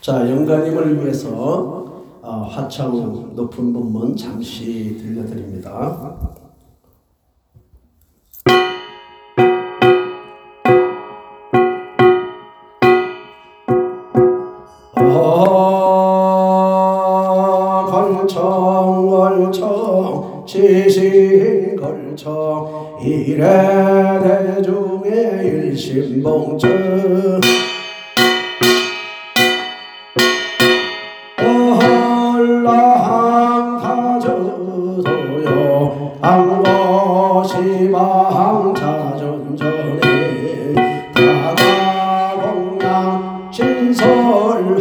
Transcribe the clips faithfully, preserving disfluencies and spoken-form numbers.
자, 영가님을 위해서 어, 화창 높은 분문 잠시 들려드립니다. 어, 걸청 걸청 지신 걸청 이래 대중의 일심봉청 홀랑 타주소요 안것이 망자전전에 다가공양 신설하고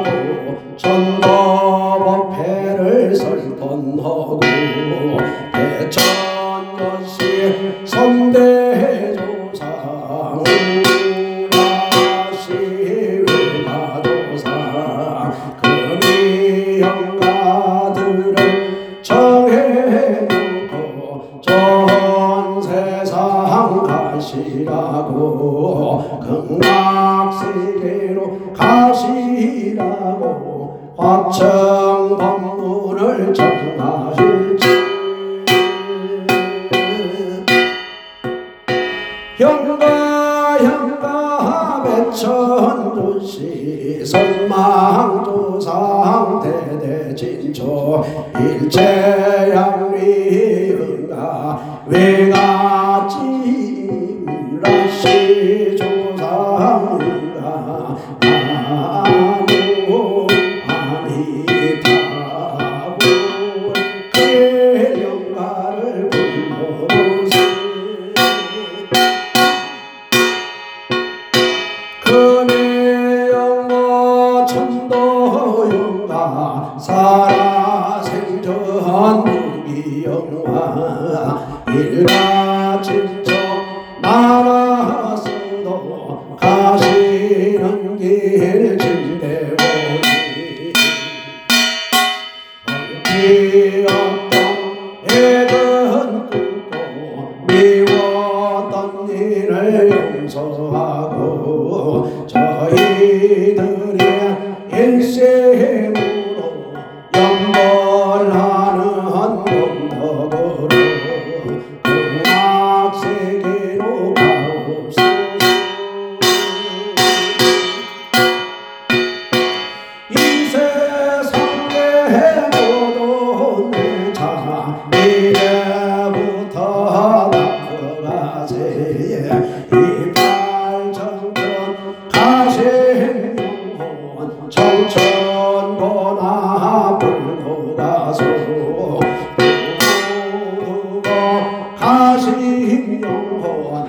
전도법회를 설번하고 대천것이 선대조상 우라시 외가조상 금이 영가들을 정해놓고 전 세상 가시라고 극락세계로 가시라고 화청 법문을 전하실지 현가 현가 백천조시 선망조상 대대진초 일체양위응가 외가지라시 조상응가 나무 아미타불 그의 영가를 불러보세 금의 영가 천도 영가 살아생전 무기 영화 일가친척 나라서도 가시는 길 진대보니 얼피었던 애든 끊고 미웠던 일을 용서하고 저희들의 일심으로 영벌하는 공덕으로 극락세계로 가옵소서. 이 세상의 모든 자 이제부터 나쁘가세 이팔천전 가신 영혼 청천고나 불고 가소 두고 가신 영혼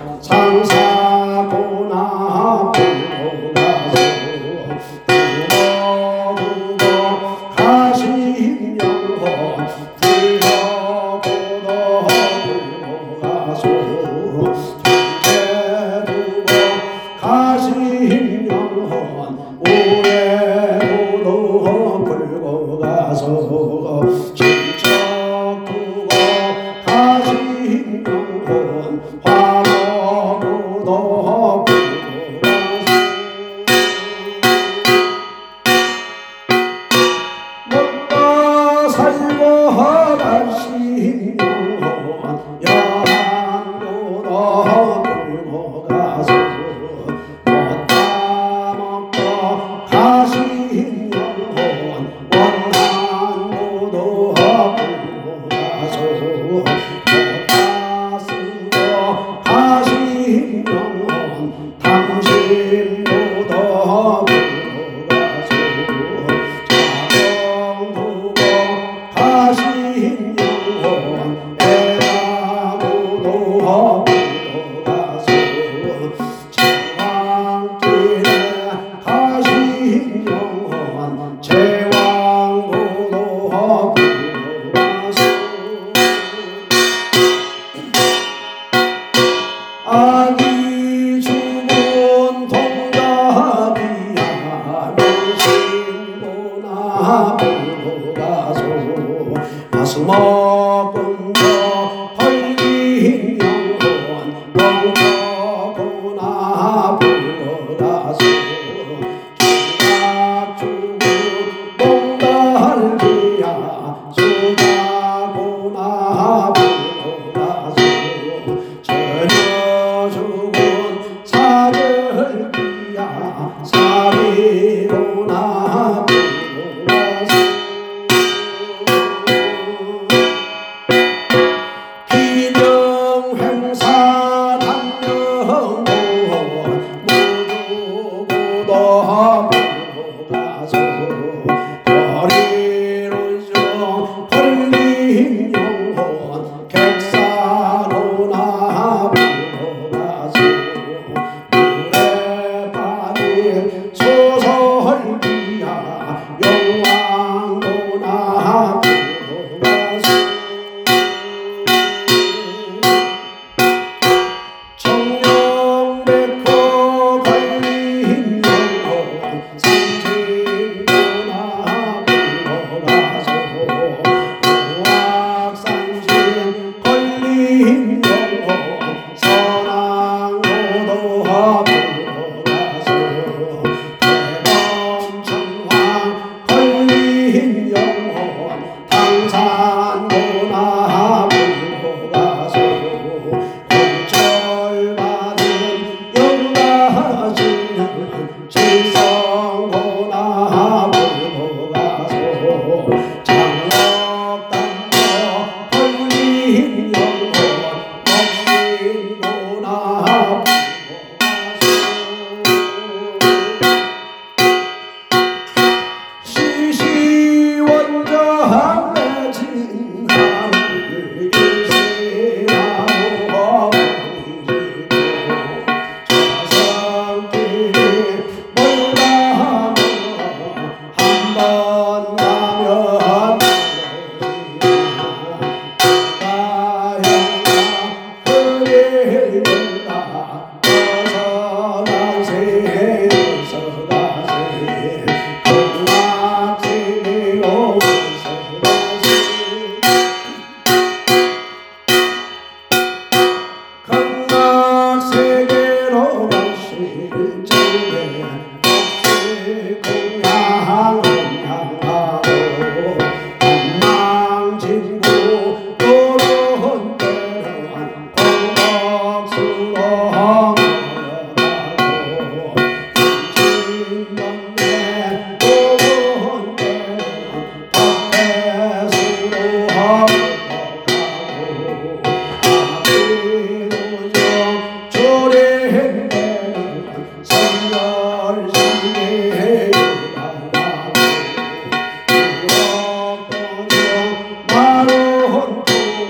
상사고나 불고 가소 두고 가신 영혼 불고도 불고 가소 두고 가신 영혼 우에도 불고 가소 진척 두고 가신 영혼 화로도 불고 가소 살고 가신 영혼 양도도 불고 가소 먹다 먹고 가신 영혼 원한도도 불고 가소 먹다 쓰고 가신 영혼 당신도도 불고 가소 자동두고 가신 영혼 애나무도 불고 가소 제왕길에 가신 영혼 제왕고도 불고 가소 아기 죽은 동자 지고나 불고 가서 기명행사 당명고 모두 고도 불고 가서 거리로 좀 걸린 영혼 객사로나 불고 가서 물에 빠진 소설기야 영왕도나 불고 가서 청룡백호 걸린 영혼 상징도나 불고 가서 오악상신 걸린 영혼 선왕도도 불고 가서 대검천왕 걸린 영혼 당산도나 불고 가서 공철받은 영가지는 칠성도나 불고 가서 장록담도 걸린 영혼 목신도나 불고 가서 시시원장 맺은 하늘 일시나무 보이고 저성길이 몰라하며 한번 가면 가영아 흐릴까 벗어난 새에서 가세 극락지기로 벗어 가세 극락세계로 가실 적에 없이 공양을 향하고 한망진구 노론 때는 공덕수로 몰려가고 진먼데 노론 때는 법회수로 흘러가고 아비노정 조례행대는 선열시에 유달하고 유럽도정 마론토론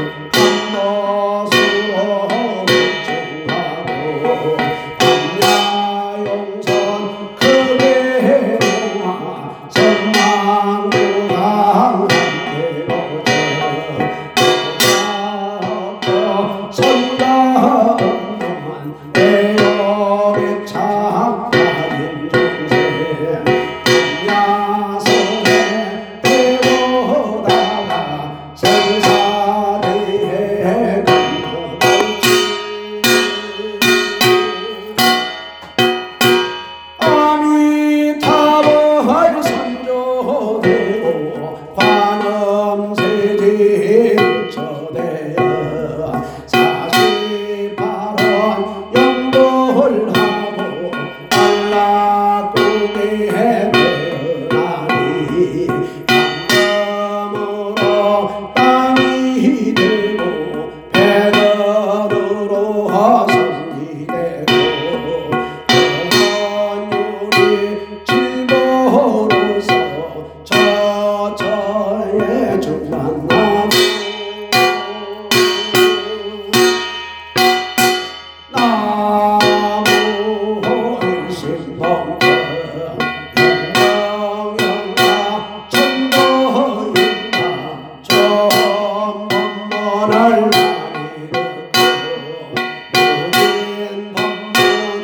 한도수로 묵중하고 반야용선 크게 해놓아 선망무강 함께 보자 선가 없는 대역의 창가인 중세 야선에 대보다가 생사대에 건너갈지 아미타불 선조되고 관음세지 저대여 사십팔 원 영도하고 안락국에 태어나니 강금으로 땅이 되고 백원으로 성이 되고 원율이 질보로서 저절에 중만나무 나무 일심봉덕 영영영가 천도인가 전법문을 많이 듣고 모든 법문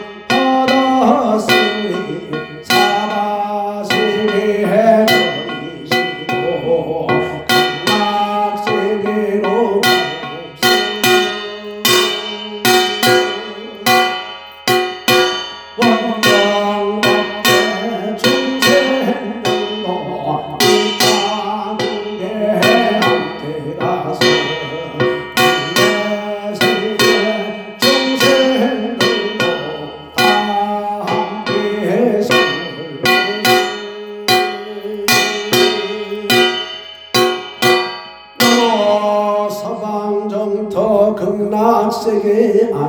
얻었으니 사바시기 해버리시고 극락세계로 원정법계 중생들도 이방국에 함께 가서 국내세계 중생들도 다 함께해서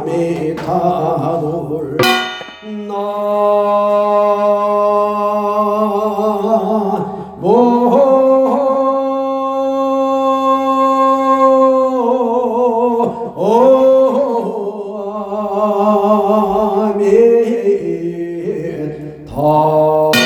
미타불 나모 아미타